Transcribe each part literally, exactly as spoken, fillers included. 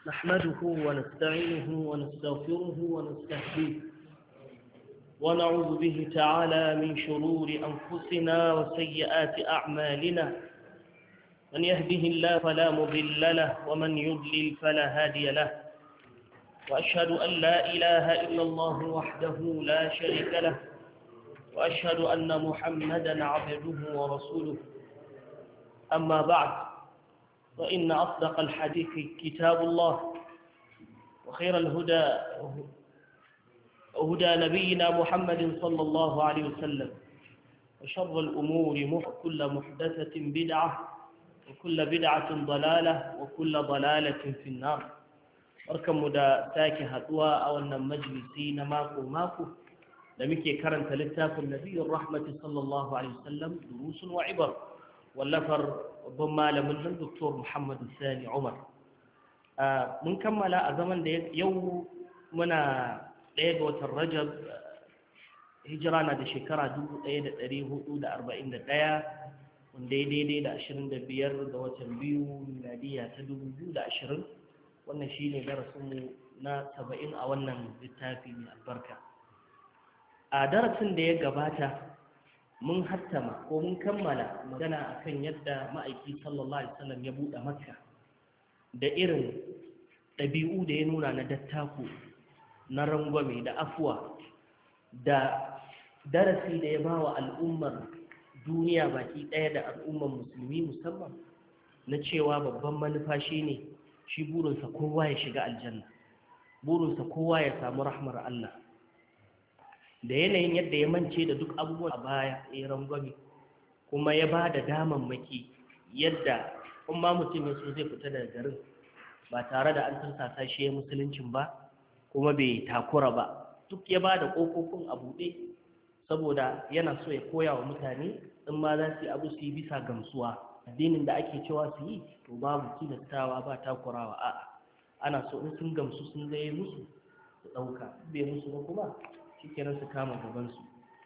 نحمده ونستعينه ونستغفره ونستهديه ونعوذ به تعالى من شرور أنفسنا وسيئات أعمالنا. من يهده الله فلا مضل له ومن يضلل فلا هادي له، وأشهد أن لا إله إلا الله وحده لا شريك له، وأشهد أن محمدا عبده ورسوله. أما بعد، فإن أصدق الحديث كتاب الله، وخير الهدى هدى نبينا محمد صلى الله عليه وسلم، وشر الأمور كل محدثة بدعة، وكل بدعة ضلالة، وكل ضلالة في النار. barkan mu da sake haduwa a wannan majalisi na mako mako da muke karanta littafin Nabiyur Rahmati sallallahu alaihi wasallam durusun wa ibar wallafar babban malamin nan Dr. Muhammad Sani Umar. Mun kammala a zaman da yau muna ɗaya ga watan Rajab, hijira na da shekara dubu ɗaya da ɗari hudu da arba'in da ɗaya, wanda ya daidai da ashirin da biyar ga watan biyu miladiya ta dubu biyu da ashirin. Wannan shi ne darasinmu na saba'in a wannan littafi mai albarka. A darasin da ya gabata mun hattama ko mun kammala magana akan yadda ma'aiki sallallahu alaihi wasallam ya buɗe Makka da irin ɗabi'u da ya nuna na dattako, na rangwame da afuwa, da darasi da ya ba wa al'ummar duniya baki ɗaya da al'ummar musulmi musamman, na cewa babban manufa shi ne shi burinsa kowa ya shiga aljanna, burinsa kowa ya samu rahmar Allah. Da yanayin yadda ya mance da duk abubuwan a baya ya rangwame, kuma ya ba da damammaki yadda kuma mutum ya so zai fita daga garin ba tare da an tursasa shi ya musuluncin ba, kuma bai takura ba, duk ya ba da ƙofofin a buɗe saboda yana so ya koya wa mutane in ma za su yi abu su yi bisa gamsuwa. Addinin da ake cewa su yi to babu tilastawa ba takurawa, a'a ana so in sun gamsu sun zai musu su ɗauka, bai musu ba kuma shi kenan su kama gabansu.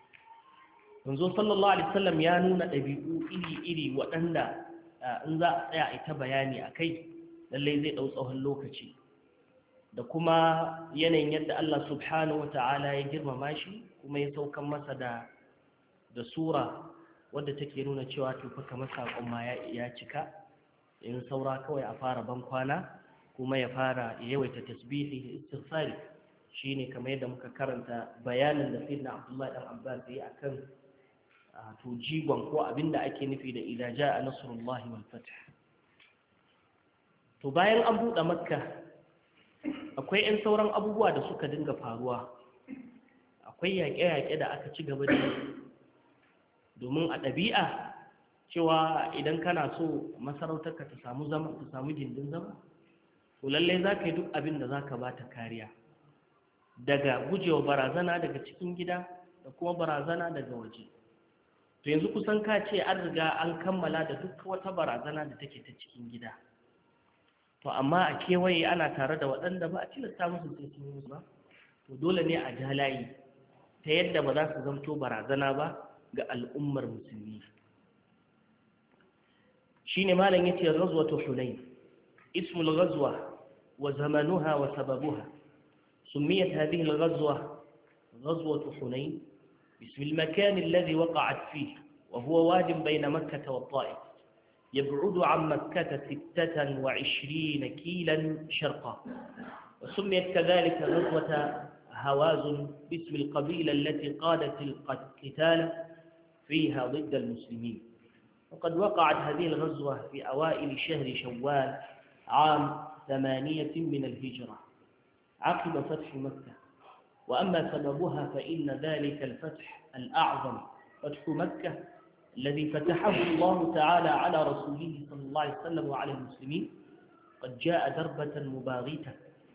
Manzo sallallahu alaihi wasallam ya nuna ɗabi'u iri-iri waɗanda in za a tsaya a ta bayani a kai lallai zai ɗau tsawon lokaci, da kuma yanayin yadda Allah subhanahu wata'ala ya girmama shi kuma ya saukan masa da da sura wadda take nuna cewa to fa kamar sakon ma ya cika, in saura kawai a fara ban kwana kuma ya fara ya yawaita tasbihi da istighfari. Shine kamar yadda muka karanta bayanin da Sayyidina Abdullah dan Abbas yayi akan to jigon ko abinda ake nufi da idza jaa nasrullahi wal fath. To bayan an buɗe Makka akwai 'yan sauran abubuwa da suka dinga faruwa, akwai yaƙe-yaƙe da aka ci gaba da yi, domin a ɗabi'a cewa idan kana so masarautarka ta samu zama ta samu gindin zama, to lallai za ka yi duk abin da za ka ba ta kariya daga gujewa barazana daga cikin gida da kuma barazana daga waje. To yanzu kusan ka ce an riga an kammala da duk wata barazana da take ta cikin gida, to amma a kewaye ana tare da waɗanda ba a tilasta musu sai sun musu ba, to dole ne a ja layi ta yadda ba za su zamto barazana ba ga al'ummar musulmi. Shine malam yace ghazwatu Hunayn, ismul ghazwa wa zamanuha wa sababuha. سميت هذه الغزوة غزوة حنين باسم المكان الذي وقعت فيه، وهو واد بين مكة والطائف يبعد عن مكة ستة وعشرين كيلا شرقا. وسميت كذلك غزوة هوازن باسم القبيلة التي قادت القتال فيها ضد المسلمين. وقد وقعت هذه الغزوة في أوائل شهر شوال عام ثمانية من الهجرة عقب فتح مكة. وأما سببها فإن ذلك الفتح الأعظم فتح مكة الذي فتحه الله تعالى على رسوله صلى الله عليه وسلم وعلى المسلمين قد جاء دربة مباغتة،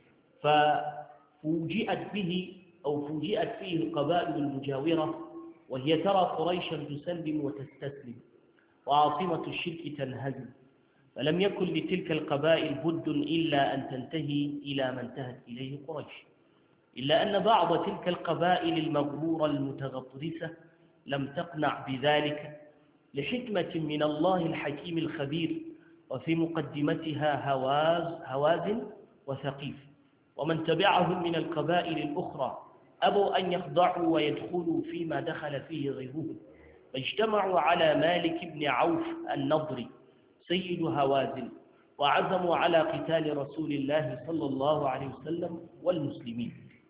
ففوجئت به أو فوجئت فيه القبائل المجاورة وهي ترى قريشا تسلم وتستسلم وعاصمة الشرك تنهزم، فلم يكن لتلك القبائل بد إلا أن تنتهي إلى ما انتهت إليه قريش، إلا أن بعض تلك القبائل المغرورة المتغطرسة لم تقنع بذلك لحكمة من الله الحكيم الخبير وفي مقدمتها هواز هوازن وثقيف، ومن تبعهم من القبائل الأخرى أبوا أن يخضعوا ويدخلوا فيما دخل فيه غيرهم، فاجتمعوا على مالك بن عوف النضري سيد هوازن، وعزموا على قتال رسول الله صلى الله عليه وسلم والمسلمين.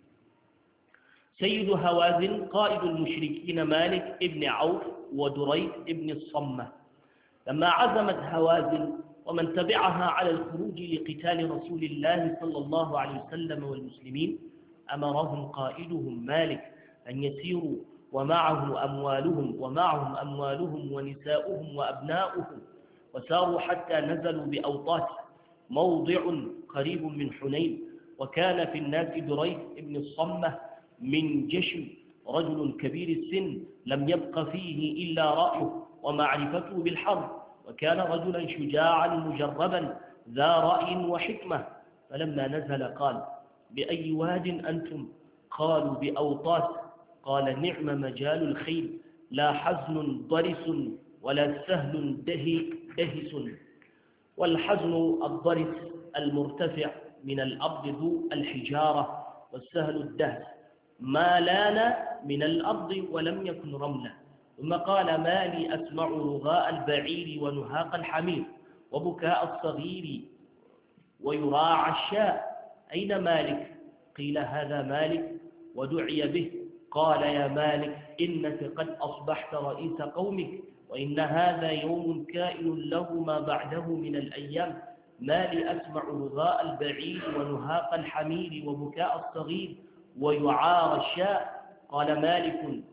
سيد هوازن قائد المشركين مالك بن عوف ودريد بن الصمة. لما عزمت هوازن ومن تبعها على الخروج لقتال رسول الله صلى الله عليه وسلم والمسلمين، أمرهم قائدهم مالك أن يسيروا ومعه أموالهم ومعهم أموالهم ونساؤهم وأبناؤهم، وساروا حتى نزلوا بأوطات موضع قريب من حنين. وكان في الناس دريد بن الصمة من جشم، رجل كبير السن لم يبق فيه إلا رأيه ومعرفته بالحرب، وكان رجلا شجاعا مجربا ذا رأي وحكمة. فلما نزل قال: بأي واد أنتم؟ قالوا: بأوطات. قال: نعم مجال الخيل، لا حزن ضرس ولا سهل دهس. والحزن الضرس المرتفع من الأرض ذو الحجارة، والسهل الدهس ما لان من الأرض ولم يكن رملا. ثم قال: ما لي أسمع رغاء البعير ونهاق الحمير وبكاء الصغير ويراعى الشاء، أين مالك؟ قيل: هذا مالك، ودعي به. قال: يا مالك، إنك قد أصبحت رئيس قومك، وإن هذا يوم كائن له ما بعده من الأيام. ما لي أسمع رغاء البعير ونهاق الحمير وبكاء الصغير ويعار الشاء. قال مالك: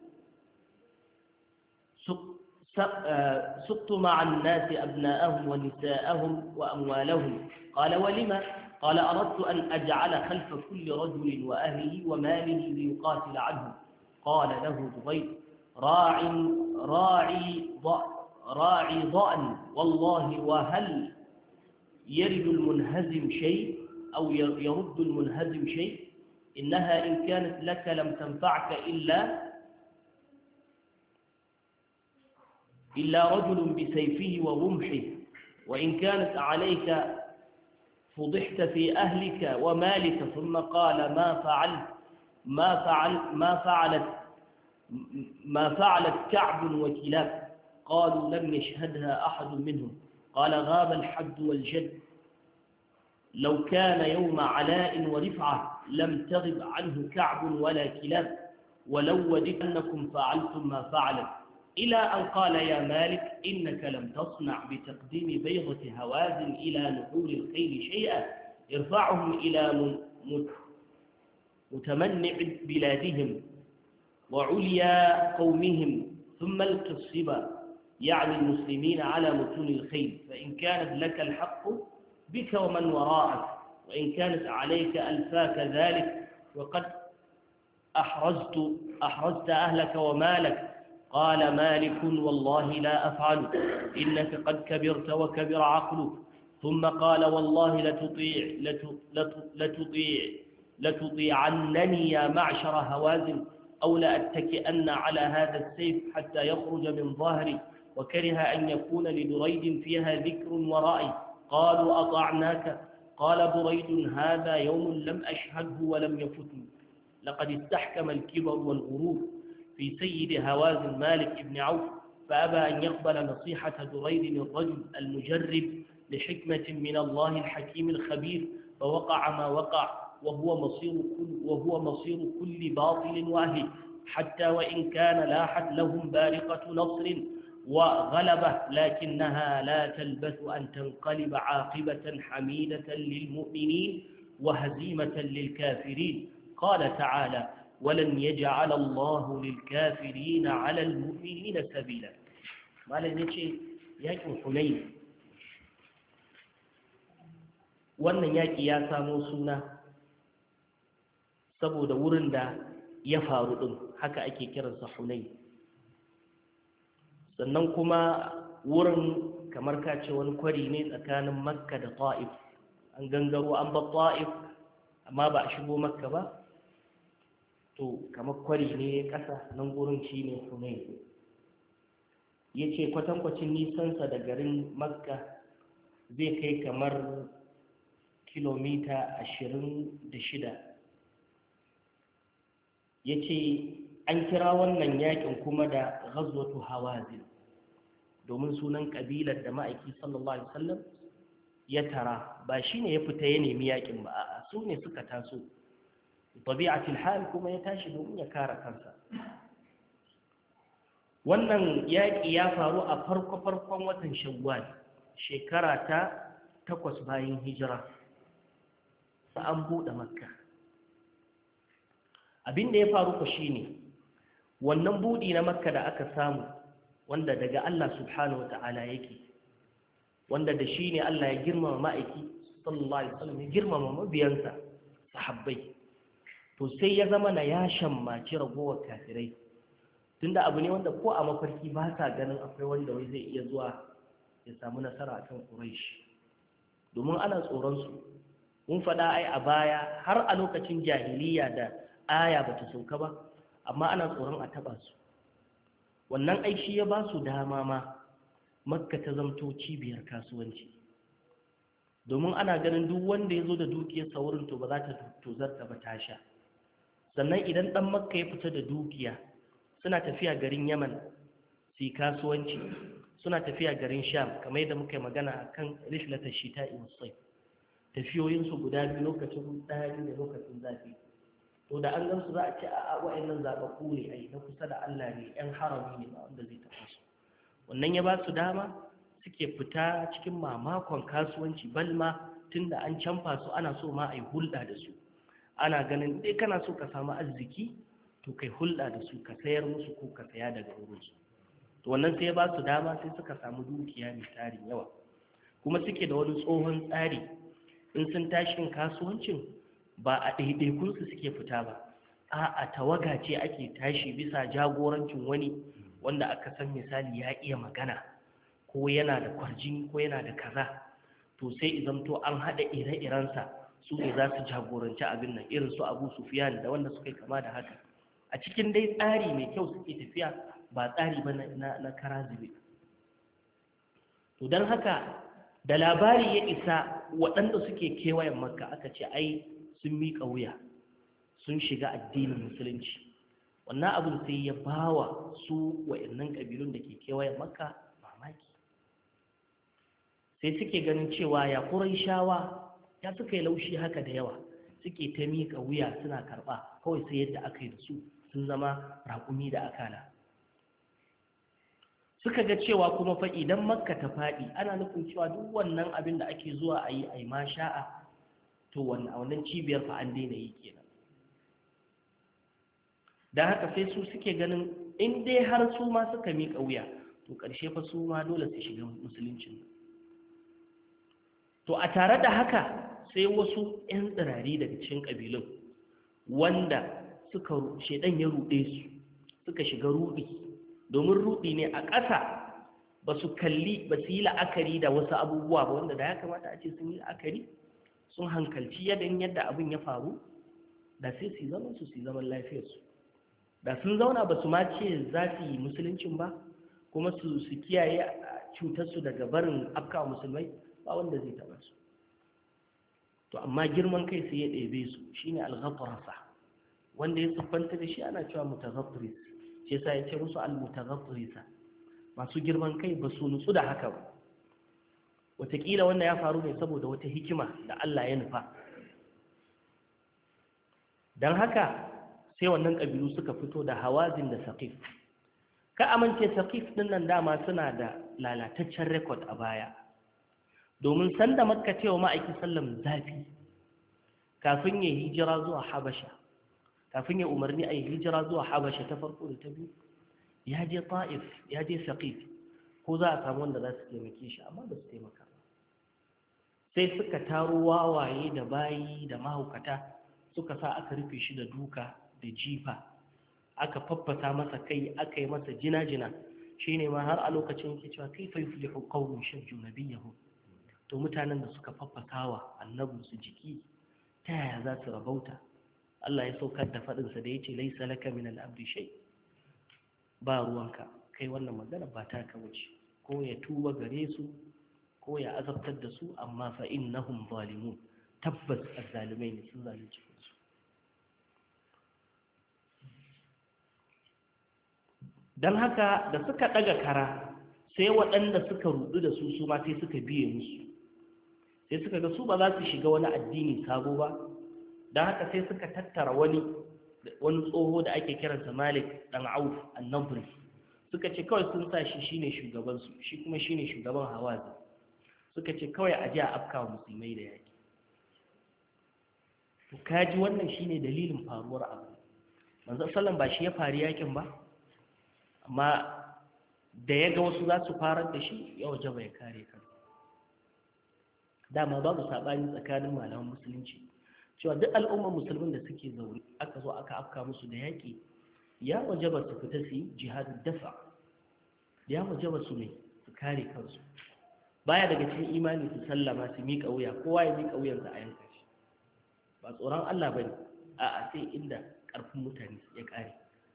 سقت مع الناس أبناءهم ونساءهم وأموالهم. قال: ولما؟ قال: أردت أن أجعل خلف كل رجل وأهله وماله ليقاتل عنهم. قال له دريد: راع راعي راعي ضأن والله، وهل يرد المنهزم شيء أو يرد المنهزم شيء؟ إنها إن كانت لك لم تنفعك إلا إلا رجل بسيفه ورمحه، وإن كانت عليك فضحت في أهلك ومالك. ثم قال: ما فعلت ما فعل ما فعلت ما فعلت كعب وكلاب. قالوا: لم يشهدها أحد منهم. قال: غاب الحد والجد، لو كان يوم علاء ورفعة لم تغب عنه كعب ولا كلاب، ولو وددت أنكم فعلتم ما فعلت. إلى أن قال: يا مالك، إنك لم تصنع بتقديم بيضة هوازن إلى نحول الخيل شيئا يرفعهم إلى متمنع بلادهم وعليا قومهم، ثم القِ الصبا، يعني المسلمين، على متون الخيل، فإن كانت لك الحق بك ومن وراءك، وإن كانت عليك ألفاك ذلك، وقد أحرزت, أحرزت أهلك ومالك. قال مالك: والله لا أفعل، إنك قد كبرت وكبر عقلك. ثم قال: والله لتطيع لتطيع لتطيعنني يا معشر هوازن، أو لأتكئن على هذا السيف حتى يخرج من ظهري. وكره أن يكون لدريد فيها ذكر ورأي. قالوا: أطعناك. قال دريد: هذا يوم لم أشهده ولم يفتني، لقد استحكم الكبر والغرور في سيد هوازن مالك بن عوف، فأبى أن يقبل نصيحة دريد الرجل المجرب لحكمة من الله الحكيم الخبير، فوقع ما وقع، وهو مصير كل, وهو مصير كل باطل واهي، حتى وإن كان لاحت لهم بارقة نصر وغلبة، لكنها لا تلبث أن تنقلب عاقبة حميدة للمؤمنين وهزيمة للكافرين. قال تعالى: ولن يجعل الله للكافرين على المؤمنين سبيلا. malam yace yakin Hunayn, wannan yaki ya samo suna saboda wurin da ya faru din, haka ake kiransa Hunayn. Sannan kuma wurin kamar ka ce wani kwari ne tsakanin Makka da Ta'if, an gangaro an ba Ta'if amma ba a shigo Makka ba, to kamar kwari ne ƙasa, nan gurin shi ne Hunayn. Ya ce kwatankwacin nisansa da garin Makka zai kai kamar kilomita ashirin da shida. Ya ce an kira wannan yakin kuma da ghazwatu hawazin domin sunan kabilar da ma'aiki sallallahu alaihi wasallam ya tara, ba shi ne ya fita ya nemi yakin ba, a su ne suka taso tabi'atul hal kuma ya tashi domin ya kare kansa. Wannan yaƙi ya faru a farko-farkon watan shawwal shekara ta takwas bayan hijira, an buɗe makka. Abin da ya faru ku shine wannan buɗi na makka da aka samu, wanda daga Allah subhanahu wata'ala yake, wanda da shi ne Allah ya girmama ma'aiki sallallahu alaihi wasallam, ya girmama mabiyansa sahabbai, to sai ya zama na ya shammaci ragowar kafirai, tunda abu ne wanda ko a mafarki ba sa ganin akwai wanda wai zai iya zuwa ya samu nasara akan Quraysh, domin ana tsoron su. Mun faɗa ai a baya har a lokacin jahiliya da aya bata sauka ba, amma ana tsoron a taba su. Wannan aishi ya ba su dama ma makka ta zamto cibiyar kasuwanci, domin ana ganin duk wanda ya zo da dukiyar saurin to ba za ta tozarta ba ta sha. Sannan idan ɗan makka ya fita da dukiya, suna tafiya garin yaman su yi kasuwanci, suna tafiya garin sham, kamar yadda muka yi magana a kan rihlatar shita insai, tafiyoyinsu guda biyu, lokacin ɗari da lokacin zafi. To da an gansu za a ce a wa'annan zaɓaɓɓu ne, ai na kusa da Allah ne, ‘yan harami ne ba wanda zai taɓa su. Wannan ya ba su dama suke fita cikin mamakon kasuwanci, balma tun da an canfa su ana so ma a yi hulɗa da su. Ana ganin dai kana so ka samu arziki to kai hulɗa da su, ka sayar musu ko ka saya daga wurinsu. To wannan sai ya ba su dama, sai suka samu dukiya mai tarin yawa, kuma suke da wani tsohon tsari. In sun tashi yin kasuwancin ba a ɗaiɗaikunsu suke fita ba, a tawaga ce ake tashi bisa jagorancin wani wanda aka san misali ya iya magana ko yana da kwarjini ko yana da kaza, to sai izamto an haɗa ire-irensa su ne za su jagoranci abin nan, irin su Abu Sufyan da wanda suka yi kama da haka. A cikin dai tsari mai kyau suke tafiya, ba tsari ba na, na kara zube. To don haka da labari ya isa waɗanda suke kewayen makka, aka ce ai sun miƙa wuya, sun shiga addinin musulunci. Wannan abin sai ya bawa su wa'annan ƙabilun da ke kewayen makka mamaki, sai suke ganin cewa ya Qurayshawa ya suka yi laushi haka da yawa, suke ta miƙa wuya suna karɓa, kawai sai yadda aka yi da su sun zama raƙumi da akala. Suka ga cewa kuma fa idan makka ta faɗi, ana nufin cewa duk wannan abin da ake zuwa a yi a yi masha'a, to wannan cibiyar fa an daina yi kenan. Da haka sai su suke ganin in dai har su ma suka miƙa wuya, to ƙarshe fa su ma dole su shiga musuluncin. To a tare da haka sai wasu 'yan tsirari daga cikin ƙabilun wanda suka shedan ya ruɗe su, suka shiga ruɗi, domin ruɗi ne a ƙasa, ba su kalli ba su yi la'akari da wasu abubuwa ba wanda da ya kamata a ce sun yi la'akari, sun hankalci yadda yadda abin ya faru, da sai su zaman su su zaman lafiyarsu. Da sun zauna ba su ma ce za su yi musuluncin ba, kuma su su kiyaye cutarsu daga barin afkawa musulmai, ba wanda zai taɓa su. To amma girman kai sai ya ɗebe su, shine al-ghatrasa, wanda ya siffanta da shi ana cewa mutaghatris, shi yasa ya ce musu al-mutaghatrisa, masu girman kai ba su nutsu da haka ba. Wataƙila wannan ya faru ne saboda wata hikima da Allah ya nufa. Don haka sai wannan ƙabilu suka fito da Hawazin da Saqif. Ka amince Saqif ɗin nan dama suna da lalataccen rekod a baya, domin sanda Makka cewa ma'aikin sallam zafi kafin ya hijira zuwa Habasha, kafin ya umarni a yi hijira zuwa Habasha ta farko da ta biyu, ya je Ta'if, ya je Saqif, ko za a samu wanda za su taimake shi, amma ba su taimaka ba. Sai suka taro wawaye da bayi da mahaukata, suka sa aka rufe shi da duka da jifa, aka faffata masa kai, aka yi masa jina-jina. Shi ne ma har a lokacin yake cewa kai fa yuflihu qawmun shajju nabiyyahum, to mutanen da suka faffatawa annabinsu jiki ta yaya za su rabauta? Allah ya saukar da faɗinsa da ya ce laisa laka min al-amri shay, ba ruwanka kai, wannan magana ba ta ka wuce, ko ya tuba gare su ko ya azabtar da su, amma fa innahum zalimun, tabbas azzalumai ne sun zalunci kansu. don haka da suka ɗaga kara sai waɗanda suka rudu da su su ma sai suka biye musu, sai suka ga su ba za su shiga wani addini sabo ba, don haka sai suka tattara wani wani tsoho da ake kiransa Malik dan Auf an-Nadri, suka ce kawai sun sa shi shine shugaban su, shi kuma shine shugaban Hawazin, suka ce kawai a ji a afkawa musulmai da yaki. to kaji wannan shine dalilin faruwar abu. manzo sallan ba shi ya fari yakin ba, amma da ya ga wasu za su farar da shi ya waje bai kare kan. dama babu saɓani tsakanin malaman musulunci cewa duk al'ummar musulmin da suke zaune aka zo aka afka musu da yaƙi, ya waje ba su fita su yi jihadin dafa, ya waje ba su ne su kare kansu. baya daga cikin imani su sallama su miƙa wuya, kowa ya miƙa wuyansa a yanka shi, ba tsoron Allah bane, a'a sai inda ƙarfin mutane ya ƙare.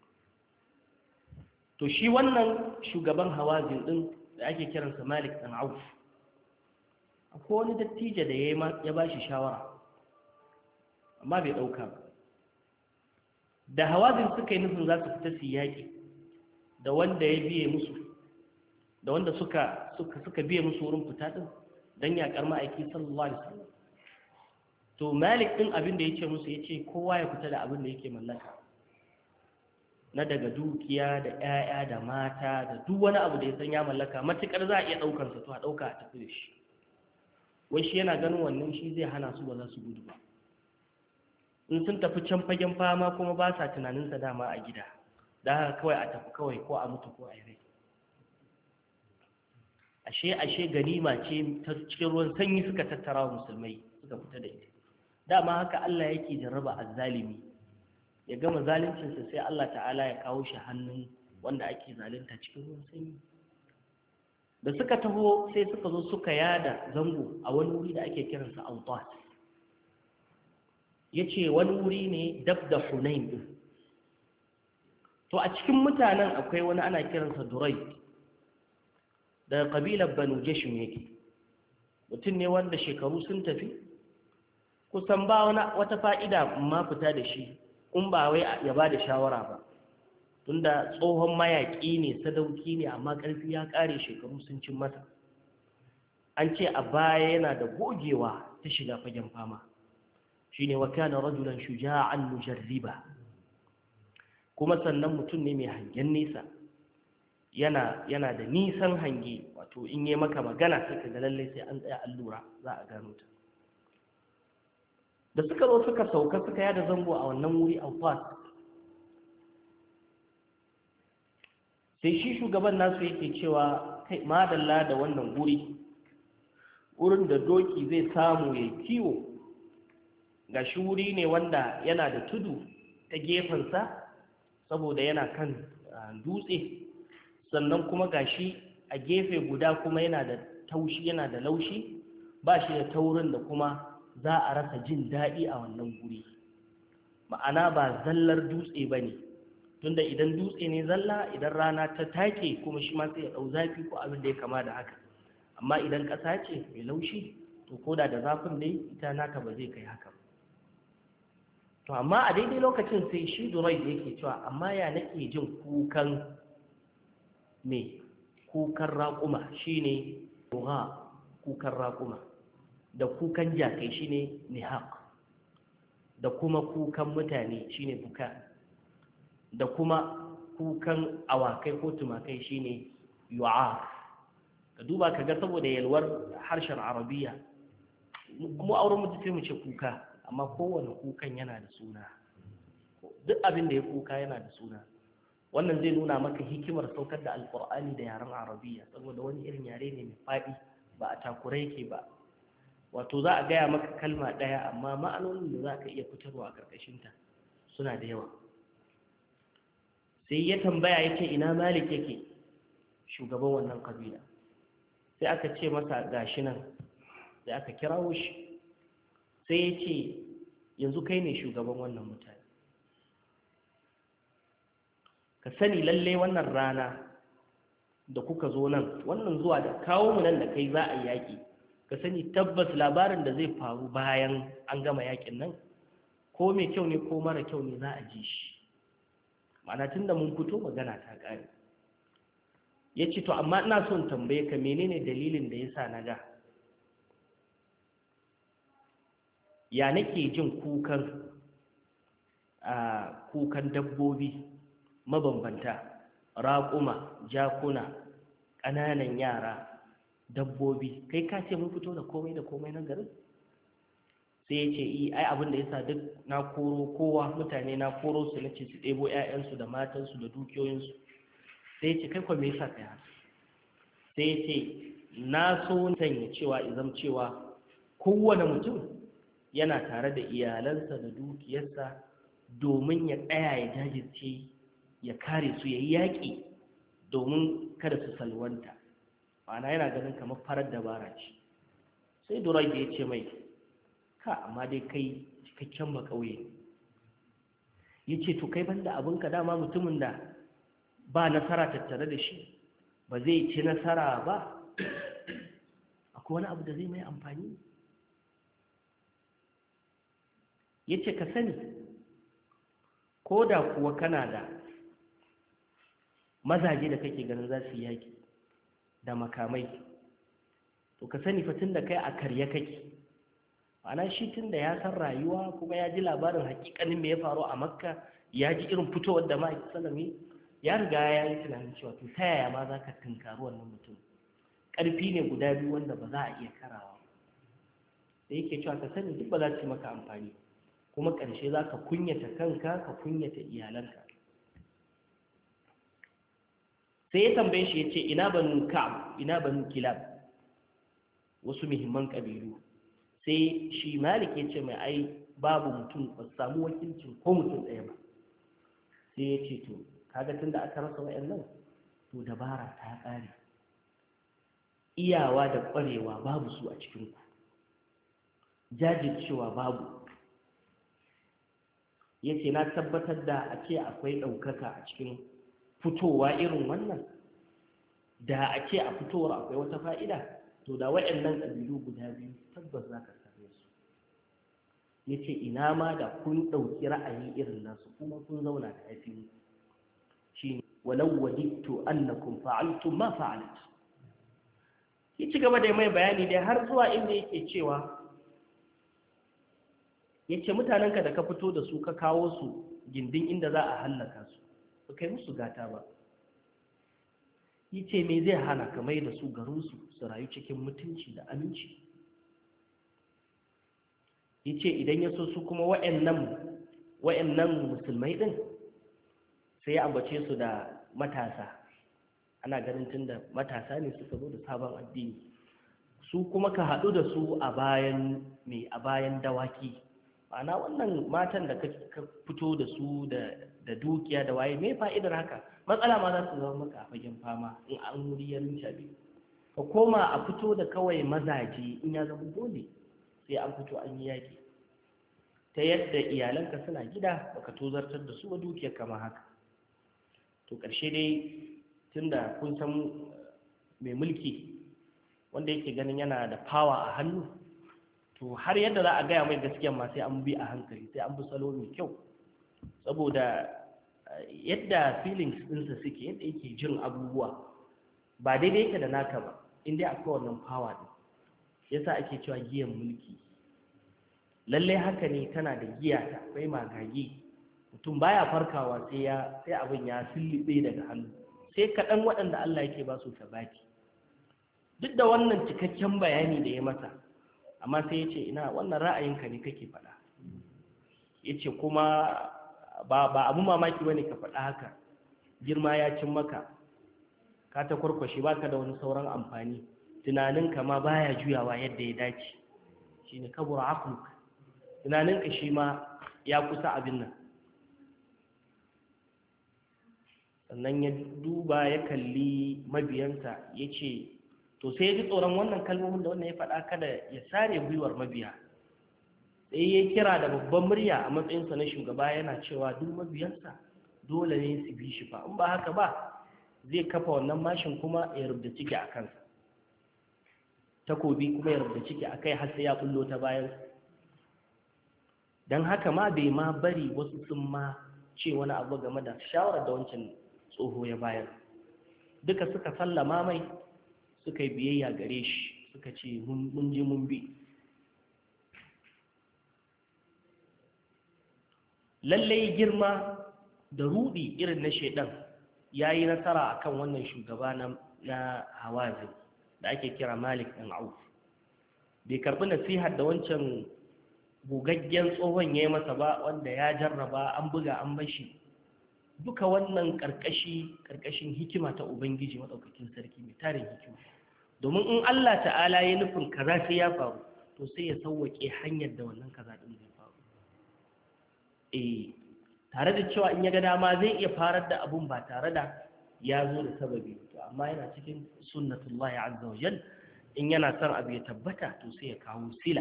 to shi wannan shugaban Hawazin din da ake kiransa Malik dan Auf, akwai wani dattijo da ya ba shi shawara amma bai ɗauka ba. da Hawazin suka yi nufin za su fita su yaƙi da wanda ya biye musu, da wanda suka suka suka biye musu wurin fita din dan yaƙar ma'aiki sallallahu alaihi wasallam, to Malik din abin da yace musu yace kowa ya fita da abin da yake mallaka na daga dukiya da ƴaƴa da mata da duk wani abu da ya san ya mallaka, matukar za a iya daukar sa to a dauka a tafi da shi. wai shi yana ganin wannan shi zai hana su ba za su gudu ba, in sun tafi can fagen fama kuma ba sa tunanin sa dama a gida, da haka kawai a tafi kawai ko a mutu ko a yi rai. ashe ashe ganima ce ta cikin ruwan sanyi suka tattara wa musulmai suka fita da ita. dama haka Allah yake jarraba azzalimi, ya gama zaluncinsa sai Allah ta'ala ya kawo shi hannun wanda ake zalunta cikin ruwan sanyi. da suka taho sai suka zo suka yada zango a wani wuri da ake kiransa Awtas. yace wani wuri ne dab da Hunain din. to a cikin mutanen akwai wani ana kiransa Durayd, daga kabilar Banu Jashim yake. mutum ne wanda shekaru sun tafi, kusan ba wata fa'ida ma fita da shi in ba wai ya ba da shawara ba, tunda tsohon mayaƙi ne, sadauki ne, amma ƙarfi ya ƙare, shekaru sun cin masa. an ce a baya yana da gogewa ta shiga fagen fama, shine wa kana rajulan shuja'an mujarriba, kuma sannan mutum ne mai hangen nesa, yana yana da nisan hange, wato in yi maka magana sai ka ga lallai sai an tsaya allura za a gano ta. da suka zo suka sauka suka yada zango a wannan wuri a Fas, sai shi shugaban nasu yake cewa kai madalla da wannan wuri, wurin da doki zai samu ya kiwo, ga shi wuri ne wanda yana da tudu ta gefensa saboda yana kan dutse, sannan kuma ga shi a gefe guda kuma yana da taushi, yana da laushi, ba shi da taurin da kuma za a rasa jin daɗi a wannan guri. ma'ana ba zallar dutse ba ne, tunda idan dutse ne zalla, idan rana ta take kuma shi ma sai ya ɗau zafi ko abin da ya kama da haka, amma idan ƙasa ce mai laushi to koda da zafin dai ita naka ba zai kai haka. to amma a daidai lokacin sai shi Durai da yake cewa amma ya nake jin kukan me kukan raƙuma shine ruha, kukan raƙuma, da kukan jakai shine nihaq, da kuma kukan mutane shine buka, da kuma kukan awakai ko tumakai shine yu'ar. ka duba kaga saboda yalwar harshen arabiya, mu auren mu sai mu ce kuka, amma kowane kukan yana da suna, duk abin da ya kuka yana da suna. wannan zai nuna maka hikimar saukar da alqur'ani da yaren arabiya, saboda wani irin yare ne mai faɗi, ba a takure yake ba. wato za a gaya maka kalma ɗaya amma ma'anonin da za ka iya fitarwa a ƙarƙashinta suna da yawa. sai ya tambaya ya ce ina Malik yake, shugaban wannan kabila. sai aka ce masa gashi nan, sai aka kirawo shi, sai ya ce yanzu kai ne shugaban wannan mutane, ka sani lalle wannan rana da kuka zo nan, wannan zuwa da kawo mu nan da kai za a yaƙi, ka sani tabbas labarin da zai faru bayan an gama yakin nan ko mai kyau ne ko mara kyau ne za a ji shi ma'ana tunda mun fito magana ta ƙare ya ce to amma ina son tambaye ka menene dalilin da ya sa na ga ya nake jin kukan a kukan dabbobi mabambanta raƙuma jakuna ƙananan yara dabbobi kai ka ce mun fito da komai da komai na garin sai ya ce yi ai abin da ya sa duk na koro kowa mutane na koro su na ce su ɗebo 'ya'yansu da matansu da dukiyoyinsu sai ya ce kai kwa me yasa kai haka sai ya ce na so sanya cewa izam cewa kowane mutum yana tare da iyalansa da dukiyarsa domin ya tsaya ya jajirce ya kare su ya yi yaƙi domin kada su salwanta ma'ana yana ganin kamar farar dabara ce sai durai da ya ce mai ka amma dai kai cikakken makauye ya ce to kai banda abinka dama mutumin da ba nasara tattare da shi ba zai ci nasara ba akwai wani abu da zai mai amfani ya ce ka sani ko da kuwa kana da mazaje da kake ganin za su yaki da makamai to ka sani fatin da kai a karye kake ana shi tun da ya san rayuwa kuma ya ji labarin hakikanin me ya faru a makka ya ji irin fitowar da ma'aikin salami ya riga ya yi tunanin cewa to ta yaya ma za ka tunkari wannan mutum ƙarfi ne guda biyu wanda ba za a iya karawa da yake cewa ka sani duk ba za su yi maka amfani kuma ƙarshe za ka kunyata kanka ka kunyata iyalanka sai ya tambaye shi ya ce ina banu ka'ab ina banu kilab wasu muhimman ƙabilu sai shi malik ya ce mai ai babu mutum ba samu wakilcin ko mutum ɗaya ba sai ya ce to kaga tun da aka rasa wayannan to dabara ta ƙare iyawa da ƙwarewa babu su a cikinku jajircewa babu ya ce na tabbatar da a ce akwai ɗaukaka a cikin fitowa irin wannan da a ce a fitowar akwai wata fa'ida to da waɗannan ƙabilu guda biyu tabbas za ka same su ya ce ina ma da kun ɗauki ra'ayi irin nasu kuma kun zauna da yafi shi walau wadittu annakum fa'altum ma fa'alat ya ci gaba da mai bayani dai har zuwa inda yake cewa ya ce mutanenka da ka fito da su ka kawo su gindin inda za a hallaka su ba kai musu gata ba yi ce me zai hana ka mai da su garinsu su rayu cikin mutunci da aminci yi ce idan ya so su kuma wa'annan musulmai ɗin sai ya ambace su da matasa ana ganin tun da matasa ne suka zo da sabon addini su kuma ka haɗu da su a bayan mai a bayan dawaki ana wannan matan da ka fito da su da dukiya da waye me fa'idar haka matsala ma za su zama maka a fagen fama in an wuri ya rinca biyu ka koma a fito da kawai mazaje in ya zama dole sai an fito an yi yaki ta yadda iyalanka suna gida baka tozartar da su ba dukiyar kama haka to ƙarshe dai tunda kun san mai mulki wanda yake ganin yana da fawa a hannu to har yadda za a gaya mai gaskiya ma sai an bi a hankali sai an bi salo mai kyau saboda yadda feelings ɗinsa suke yadda yake jin abubuwa ba daidai yake da naka ba inda akwai wannan power ɗin yasa ake cewa giyan mulki lallai haka ne tana da giya ta akwai magagi mutum baya farkawa sai ya sai abin ya sullube daga hannu sai kaɗan waɗanda Allah yake ba su sabati duk da wannan cikakken bayani da ya masa amma sai ya ce ina wannan ra'ayinka ne kake faɗa ya ce kuma ba abu mamaki ba ne ka faɗa haka girma ya cin maka ka ta kwarkwashe ba ka da wani sauran amfani tunaninka ma baya juyawa yadda ya dace shi ne kabura akulka tunaninka shi ma ya kusa abin nan sannan ya duba ya kalli mabiyansa ya ce to sai ya ji tsoron wannan kalmomin da wannan ya faɗa kada ya sare gwiwar mabiya sai ya kira da babban murya a matsayinsa na shugaba yana cewa duk mabiyansa dole ne su bi shi fa in ba haka ba zai kafa wannan mashin kuma ya rubuta ciki a kansa takobi kuma ya rubuta ciki akai har sai ya bullo ta bayan. Dan haka ma bai ma bari wasu sun ma ce wani abu game da shawarar da wancan tsoho ya bayar. Duka suka sallama mai, suka yi biyayya gare shi, suka ce mun je mun bi. Lallai girma da rudi irin na shedan ya yi nasara akan wannan shugaba na Hawazin da ake kira Malik ɗan Auf. Bai karɓi nasihar da wancan gugaggen tsohon ya yi masa ba, wanda ya jarraba an buga an bashi. Duka wannan ƙarƙashi ƙarƙashin hikima ta Ubangiji maɗaukakin sarki mai tarin hikima. Domin in Allah ta'ala ya nufin kaza sai ya faru, to sai ya sauwaƙe hanyar da wannan kaza ɗin zai faru. Eh, tare da cewa in ya ga dama zai iya farar da abun ba tare da ya zo da sababi, to amma yana cikin sunnatullahi azza wa jal, in yana son abu ya tabbata to sai ya kawo sila.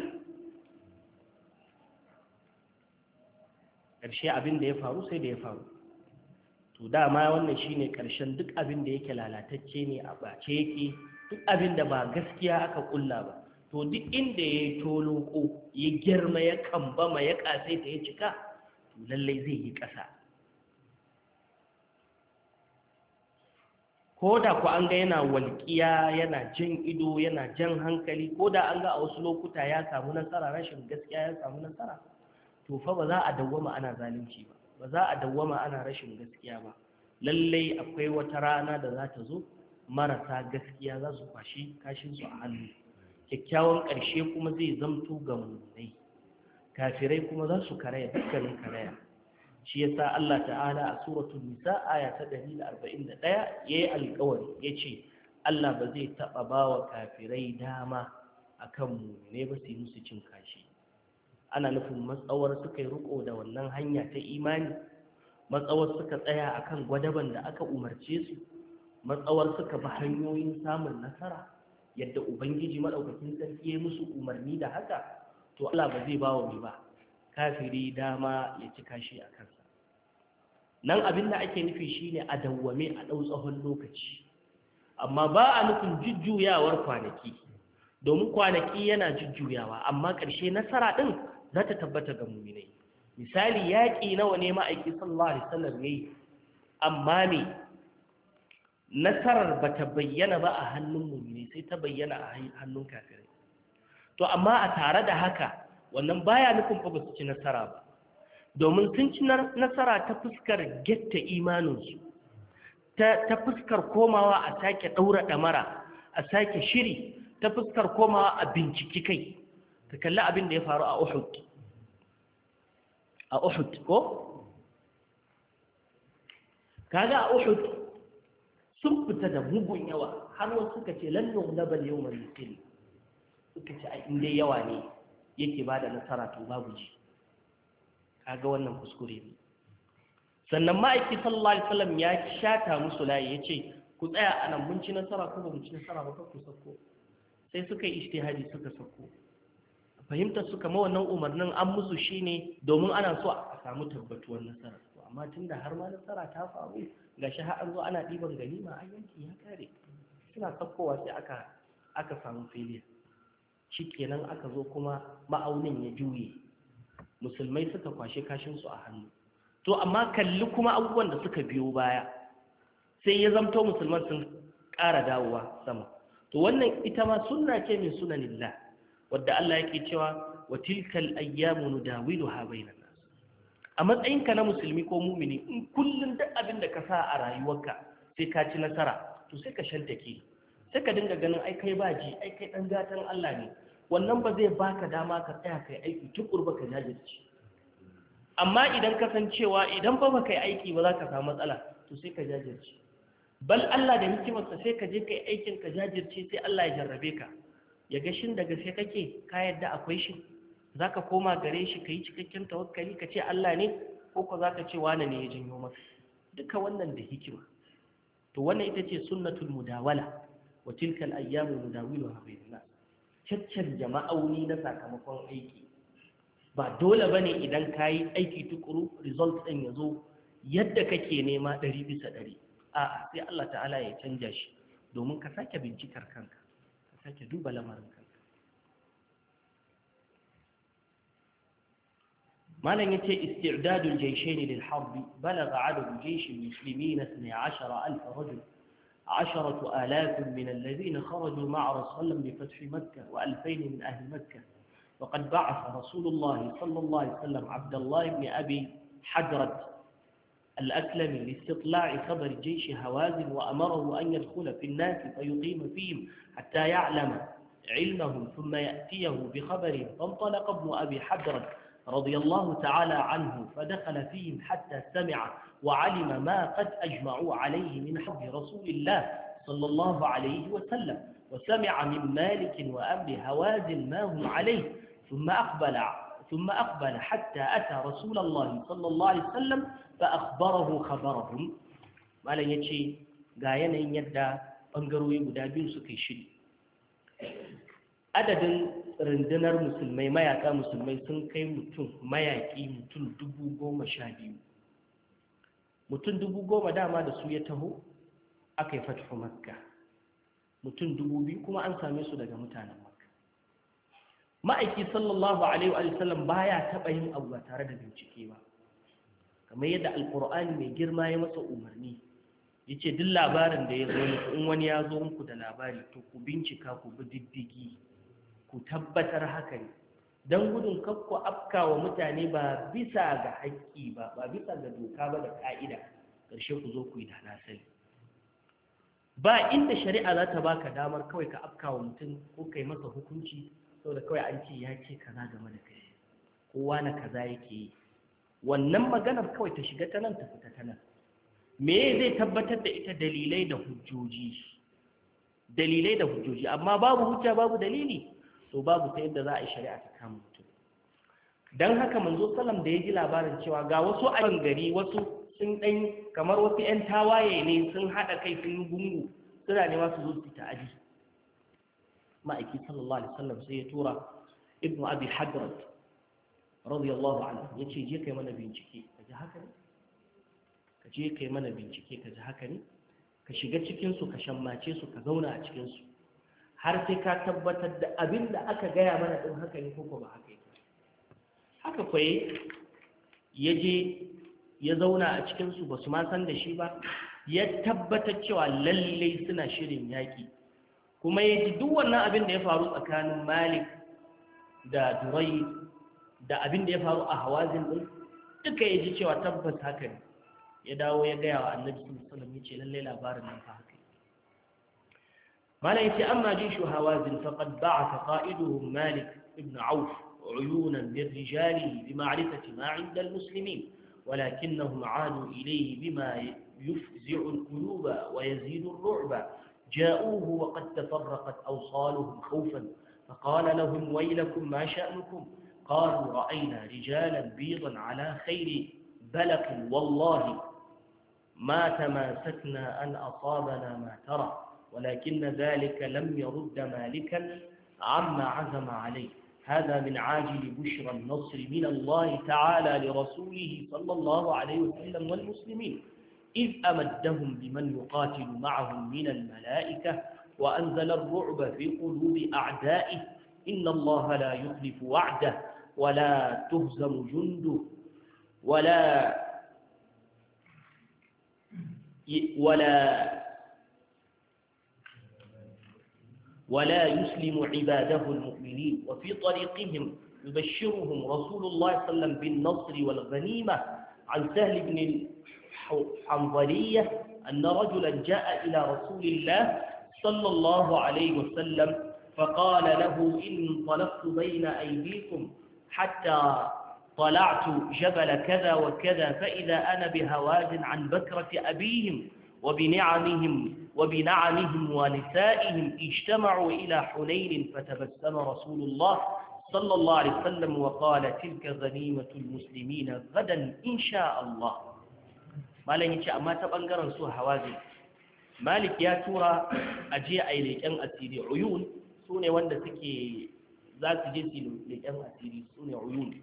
Ƙarshe abin da ya faru sai da ya faru. To dama wannan shine ƙarshen duk abin da yake lalatacce ne a bace yake, duk abin da ba gaskiya aka kulla ba, to duk inda ya yi toloko ya girma ya kambama ya ƙasaita ya cika, to lallai zai yi ƙasa. Ko da ku an ga yana walƙiya, yana jan ido, yana jan hankali, ko da an ga a wasu lokuta ya samu nasara, rashin gaskiya ya samu nasara, to fa ba za a dawwama ana zalunci ba, ba za a dawwama ana rashin gaskiya ba. Lallai akwai wata rana da za ta zo marasa gaskiya za su kwashi kashinsu a hannu, kyakkyawan ƙarshe kuma zai zamto ga mummunai, kafirai kuma za su karaya dukkanin karaya. Shi yasa Allah ta'ala a suratul nisa aya ta ɗari da arba'in da ɗaya yayi alƙawari yace Allah ba zai taɓa bawa kafirai dama akan mummunai ba su yi musu cin kashi. Ana nufin matsawar suka yi riko da wannan hanya ta imani, matsawar suka tsaya akan gwadaban da aka umarce su, matsawar suka bi hanyoyin samun nasara yadda Ubangiji maɗaukakin sarki ya musu umarni da haka, to Allah ba zai bawa mai ba kafiri dama ya ci kashi a kansa. Nan abin da ake nufi shine a dawwame a ɗau tsawon lokaci, amma ba a nufin jujjuyawar kwanaki, domin kwanaki yana jujjuyawa, amma ƙarshe nasara ɗin za ta tabbata ga muminai. Misali, yaƙi nawa ne ma'aiki sallallahu alaihi wasallam yayi, amma me nasarar ba ta bayyana ba a hannun muminai, sai ta bayyana a hannun kafirai. To amma a tare da haka, wannan baya nufin fa ba su ci nasara ba, domin sun ci nasara ta fuskar getta imaninsu, ta fuskar komawa a sake ɗaura ɗamara, a sake shiri, ta fuskar komawa a binciki kai. Ka kalli abin da ya faru a Uhud. A Uhud ko? Kaga a Uhud sun fita da mugun yawa, har wasu suka ce lan nughlabal yawma bil, suka ce ai inda yawa ne yake ba da nasara to babu ji. Kaga wannan kuskure ne. Sannan ma'aiki sallallahu alaihi wasallam ya shata musu layi, ya ce ku tsaya anan, mun ci nasara ko ba mu ci nasara ba, ku sako. Sai suka yi ijtihadi suka sako. Fahimtar suka ma wannan umarnin an musu shine domin ana so a samu tabbatuwar nasara. Amma tunda har ma nasara ta faru, gashi har an zo ana ɗiban ganima, an yanki ya kare. Suna sakkowa sai aka aka samu failure. Shikenan aka zo kuma ma'aunin ya juye, musulmai suka kwashe kashinsu a hannu. To amma kalli kuma abubuwan da suka biyo baya, sai ya zamto musulman sun ƙara dawowa sama. To wannan ita ma sunna ce min sunanillah, wadda Allah yake cewa wa tilkal ayyamu nudawiluha bainan nas. A matsayinka na musulmi ko mumini, in kullun duk abin da ka sa a rayuwarka sai ka ci nasara, to sai ka shantake, sai ka dinga ganin ai kai baji, ai kai dan gatan Allah ne. Wannan ba zai baka dama ka tsaya kai aiki tukur ba ka jajirce. Amma idan ka san cewa idan ba baka yi aiki ba za ka samu matsala, to sai ka jajirce. Bal Allah da hikimarsa sai ka je kai aikin ka jajirce, sai Allah ya jarrabe ka, ya ga shin daga sai kake ka yadda akwai shi, za ka koma gare shi ka yi cikakken tawakkali ka ce Allah ne, ko ko za ka ce wane ne ya janyo maka. Duka wannan da hikima. To wannan ita ce sunnatul mudawala, wa tilkal ayyamu nudawiluha bainan nas. Caccanja ma'auni na sakamakon aiki. Ba dole bane idan ka yi aiki tukuru result ɗin ya zo yadda kake nema ɗari bisa ɗari. A'a, sai Allah ta'ala ya canja shi domin ka sake bincikar kanka, ka sake duba lamarin kanka. malan yace isti'dadul jayshayn lil harb balagha adad jaysh al muslimin اثني عشر ألف رجل عشرة آلاف من الذين خرجوا مع رسول الله لفتح مكة وألفين من أهل مكة. وقد بعث رسول الله صلى الله عليه وسلم عبد الله بن أبي حدرد الأكلمي لاستطلاع خبر جيش هوازن وأمره أن يدخل في الناس فيقيم فيهم حتى يعلم علمهم ثم يأتيه بخبرهم. فانطلق ابن أبي حدرد رضي الله تعالى عنه فدخل فيهم حتى سمع وعلم ما قد أجمعوا عليه من حب رسول الله صلى الله عليه وسلم، وسمع من مالك وأمر هوازن ما هم عليه، ثم أقبل ثم أقبل حتى أتى رسول الله صلى الله عليه وسلم فأخبره خبرهم. ما لن يتشي غاينا يدى ɓangarori guda biyu suka yi shiri. Adadin rundunar musulmai mayaka musulmai sun kai mutum mayaki mutum dubu goma sha biyu. Mutum dubu goma dama da su ya taho aka yi fatihu Makka. Mutum dubu biyu kuma an same su daga mutanen Makka. Ma'aiki sallallahu alaihi wa sallam baya taɓa yin abu ba tare da bincike ba. Kamar yadda Alƙur'ani mai girma ya masa umarni. Ya ce duk labarin da ya zo muku in wani ya zo muku da labari to ku bincika ku bi diddigi ku tabbatar haka ne don gudun kakku afka wa mutane ba bisa ga haƙƙi ba ba bisa ga doka ba da ƙa'ida ƙarshe ku zo ku yi da nasari. Ba inda shari'a za ta baka damar kawai ka afka wa mutum ko kai masa hukunci saboda kawai an ce ya ce kaza game da kai kowa na kaza yake yi, wannan maganar kawai ta shiga ta nan ta fita ta nan. Me zai tabbatar da ita? Dalilai da hujjoji, dalilai da hujjoji, amma babu hujja babu dalili to babu ta yadda za a yi shari'a ta kama mutum. Don haka manzo sallam da ya ji labarin cewa ga wasu a gari wasu sun ɗan kamar wasu 'yan tawaye ne sun haɗa kai sun yi gungu suna nema su zo su ta'adi. Ma'aiki sallallahu alaihi wasallam sai ya tura ibnu abi hadrat radiyallahu anhu ya ce je kai mana bincike ka ji haka ne ka je kai mana bincike ka ji haka ne ka shiga cikinsu ka shammace su ka zauna a cikinsu har sai ka tabbatar da abin da aka gaya mana ɗin haka ne ko ba haka yake. Haka kwaye ya je ya zauna a cikinsu ba su ma san da shi ba, ya tabbatar cewa lallai suna shirin yaƙi, kuma ya ji duk wannan abin da ya faru tsakanin Malik da Durai da abin da ya faru a Hawazin ɗin duka ya ji cewa tabbas haka ne. Ya dawo ya gaya wa annabi sallallahu alaihi wasallam yace lalle labarin nan fa haka mala yace amma jishu hawazin faqad ba'atha qa'iduhum Malik ibn Auf uyunan min rijalihi bima'rifati ma 'inda al-muslimin walakinnahum 'adu ilayhi bima yufzi'u al-quluba wa yazidu ar-ru'ba ja'uhu wa qad tafarraqat awsaluhum khawfan faqala lahum waylakum ma sha'nukum qalu ra'ayna rijalan bidan 'ala khayri بلق والله ما تماسكنا أن أصابنا ما ترى ولكن ذلك لم يرد مالكا عما عزم عليه هذا من عاجل بشرى النصر من الله تعالى لرسوله صلى الله عليه وسلم والمسلمين إذ أمدهم بمن يقاتل معهم من الملائكة وأنزل الرعب في قلوب أعدائه إن الله لا يخلف وعده ولا تهزم جنده ولا ولا ولا يسلم عباده المؤمنين. وفي طريقهم يبشرهم رسول الله صلى الله عليه وسلم بالنصر والغنيمة عن سهل بن الحنظلية أن رجلا جاء إلى رسول الله صلى الله عليه وسلم فقال له إن انطلقت بين أيديكم حتى طلعت جبل كذا وكذا فإذا أنا بهوازن عن بكرة أبيهم وبنعمهم وبنعمهم ونسائهم اجتمعوا إلى حنين فتبسم رسول الله صلى الله عليه وسلم وقال تلك غنيمة المسلمين غدا إن شاء الله. ما لن يتشاء ما تبنغرن سوى هوازن مالك يا تورا أجي أي لكأن أسيري عيون سوني واند سكي ذات جنسي لكأن أسيري سوني عيون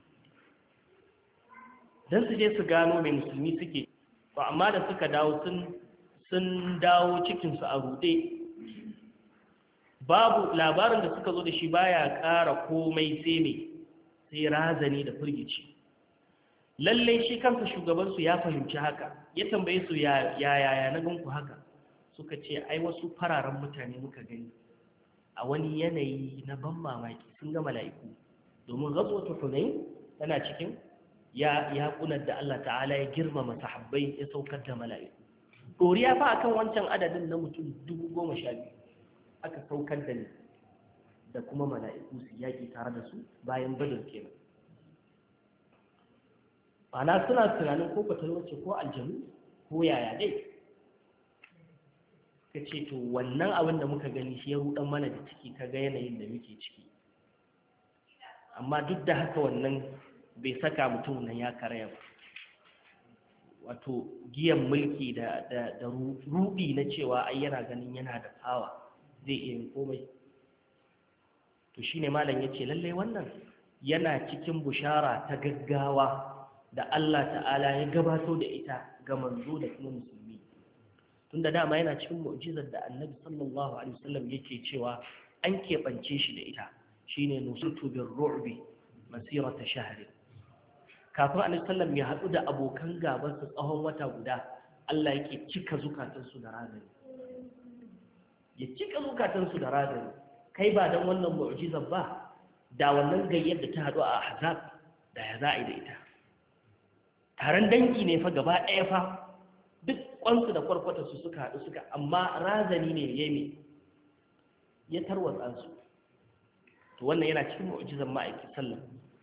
don su je su gano mai musulmi suke ba, amma da suka dawo sun dawo cikinsu a rude babu labarin da suka zo da shi baya ƙara komai sai me sai razani da firgici. Lalle shi kansa shugabansu ya fahimci haka, ya tambaye su ya ya na ganku haka, suka ce ai wasu fararen mutane muka gani a wani yanayi na ban mamaki, sun ga mala'iku. Domin ghazwatu Hunayn tana cikin ya ya kunar da Allah ta'ala ya girmama sahabbai, ya saukar da mala'iku. Doriya fa akan wancan adadin na mutum dubu goma sha biyu aka saukar da ni da kuma mala'iku su yaƙi tare da su bayan Badr kenan. Ana suna tunanin ko batalwace ko aljanu ko yaya dai. Ka ce to wannan abin da muka gani shi ya rudan mana da ciki, ka ga yanayin da muke ciki. Amma duk da haka wannan bai saka mutum nan ya karaya ba. Wato giyan mulki da da da rubi na cewa ai yana ganin yana da fawa zai iya yin komai. To shine malam yace lalle wannan yana cikin bushara ta gaggawa da Allah ta'ala ya gabato da ita ga manzo da kuma musulmi. Tunda dama yana cikin mu'jizar da Annabi sallallahu alaihi wasallam yake cewa an keɓance shi da ita, shine nusutu bir ru'bi masirata shahr. Kafin Annabi sallam ya haɗu da abokan gaban su tsawon wata guda, Allah yake cika zukatansu da razani. Ya cika zukatansu da razani. Kai ba dan wannan mu'jizar ba, da wannan gayyar da ta haɗu a Ahzab da ya za'i da ita. Taron dangi ne fa gaba ɗaya fa, duk kwansu da kwarkwatarsu suka haɗu suka, amma razani ne ya yi ya tarwatsa su. To wannan yana cikin mu'jizan ma'aikin sallam.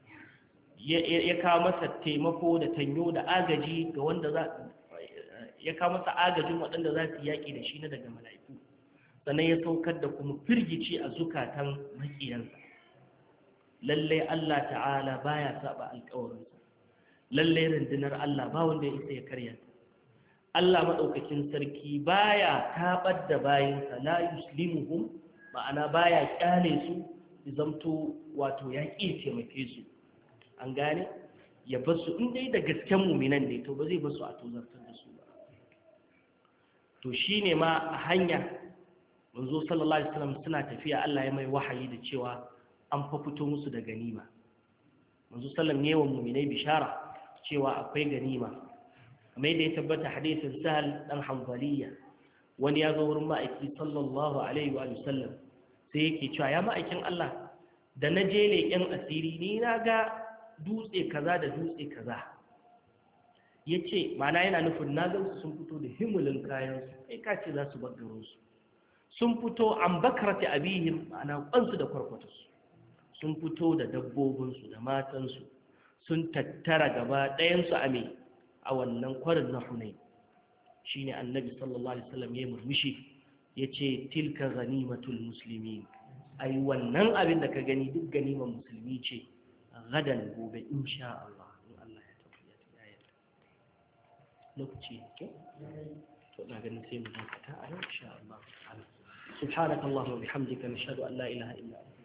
Ya kawo masa taimako da tanyo da agaji ga wanda za ya kawo masa agajin waɗanda za su yaƙi da shi na daga mala'iku. Sannan ya saukar da kuma firgici a zukatan maƙiyansa. Lallai Allah ta'ala baya saba alƙawarinsa. Lallai rundunar Allah ba wanda ya isa ya karya ta. Allah maɗaukakin sarki baya taɓar da bayinsa, la yuslimuhum, ma'ana baya ƙyale su zamto wato ya ƙi taimake su. An gane ya basu in dai da gasken muminan ne to ba zai basu a tozartar da su ba. To shine ma a hanya manzo sallallahu alaihi wasallam suna tafiya, Allah ya mai wahayi da cewa an fa fito musu da ganima. Manzo sallallahu alaihi wasallam muminai bishara cewa akwai ganima. Kamar yadda ya tabbata hadisin Sahal dan Hanbaliya, wani ya zo wurin ma'aiki sallallahu alaihi wa sallam sai yake cewa ya ma'aikin Allah, da na je leƙen asiri ni na ga dutse kaza da dutse kaza. Ya ce mana yana nufin na gansu sun fito da himulin kayansu, kai ka ce za su baggaro su. Sun fito an bakarta abihim, ma'ana kwansu da kwarkwatarsu. Sun fito da dabbobinsu da matansu, sun tattara gaba ɗayansu a me a wannan kwarin na Hunayn. Shi ne annabi sallallahu alaihi wasallam ya murmushi ya ce tilka ganimatul muslimin, ai wannan abin da ka gani duk ganiman musulmi ce, gadan gobe insha Allah in Allah ya tafiya ya yarda. Lokaci ke to na ganin sai mu dakata a yau insha Allah. Subhanakallahumma wa bihamdika nashhadu an la ilaha illa anta